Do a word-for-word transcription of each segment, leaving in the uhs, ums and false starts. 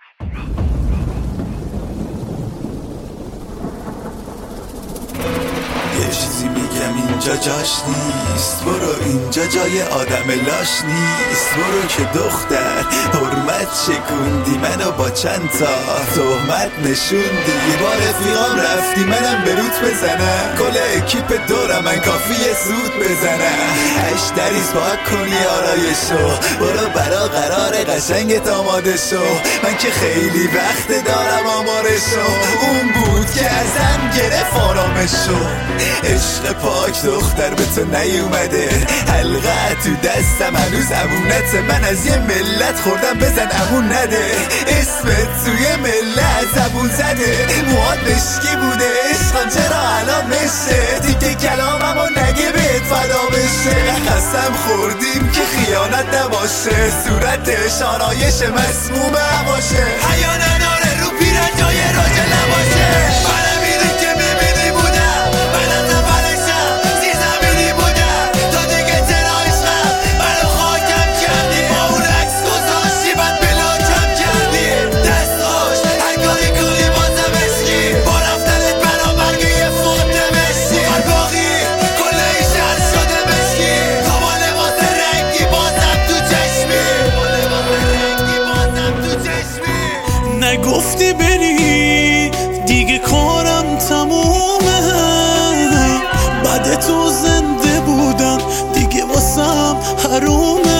یه چیزی میگم اینجا جاش نیست، برو اینجا جای آدم لاش نیست. برو که دختر حرمت شکوندی منو با چند تا تهمت نشوندی. با رفیقام رفتی منم بروت بزنم، کل اکیپ دورم من کافیه سود بزنم. هشت دریز پاک کنی آرایشو، برو برا قرار قشنگت آماده شو. من که خیلی وقت دارم آمارشو، اون بود که ازم گرفت آرامشو. عشق پاک دختر به تو نیومده، حلقه تو دستم هنوز امونت. من از یه ملت خوردم بزن امون نده، اسمت توی ملت زبون زده. مواد مشکی بوده عشقم چرا الان مشه، دیگه کلاممو نگه بهت فدا بشه. قسم خوردیم که خیانت نباشه، صورتش آرایش مسموم باشه. حیا نداره رو پیرن جای راجع نباشه. منم اینی که میبینی بودم، منم نفرشم زی زمینی بودم. تو دیگه چرا عشقم منو خاکم کردی، با اون عکس گذاشتی بعد بلاکم کردی. دست خوش هر کاری کنی بازم عشقی، با رفتنت برآورگ یه فوت نمشتی. هر باقی کل این شهر شده مشکی، تو با لباس رنگی بازم تو چشمی، با لباس رنگی بازم تو چشمی. نگفتی بری دیگه کارم تمومه، بعد تو زنده بودم دیگه واسم حرومه.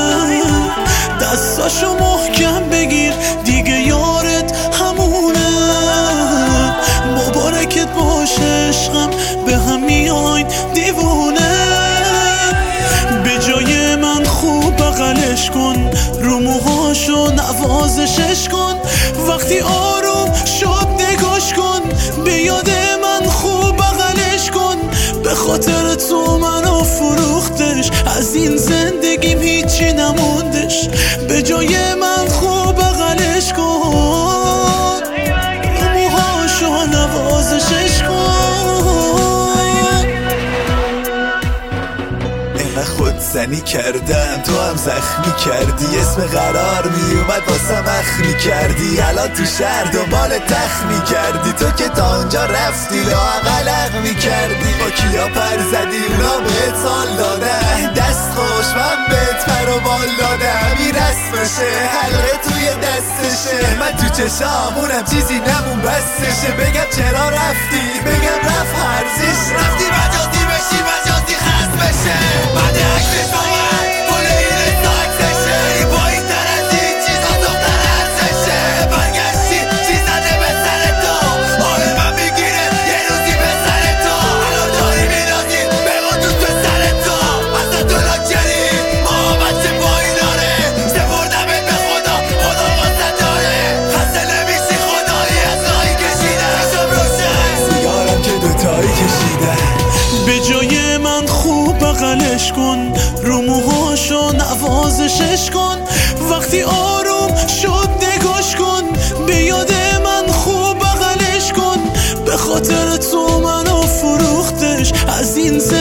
دستاشو محکم بگیر دیگه یارت همونه، مبارکت باشه عشقم به هم میاین دیوونه. به جای من خوب بغلش کن، رو موهاشو نوازشش کن. وقتی آروم شد نگاش کن، به یاد من خوب بغلش کن. به خاطر تو منو فروختش، از این زندگیم هیچی نموندش. به جای من خوب بغلش کن، رو موهاشو نوازشش کن. خودزنی کردم تو هم زخمی کردی، اسم قرار میومد واسم اخمی کردی. الان تو شهر دنبال تخمی کردی، تو که تا اونجا رفتی لااقل اغمی کردی. با کیا پر زدی اونا بهت سال دادن، دست خوش من بهت پر و بال دادم. این رسمشه حلقه توی دستشه، من تو چشامونم چیزی نمون بستشه. بگم چرا رفتی بگم رفت هرزش، رفتی مجازی بشی مجازی خست بشه. بعد عکسش آمد کل این استا عکسشه، ای با این تر از این چیزا دختر ارزشه. برگشتی چی زده به سر تو، حال من میگیره یه روزی به سر تو. الان داری میدازی بگو تو به سر تو، اصلا تو لاکری محبت چه پایی داره. سپردمت به خدا خدا واسه داره، خسته نمیشی خدایی از راهی کشیدن. شب روشن سیگارم که دوتایی کشیدن. به جای من خوب بغلش کن، رو موهاشو نوازشش کن. وقتی آروم شد نگاش کن، به یاد من خوب بغلش کن. به خاطر تو منو فروختش، از این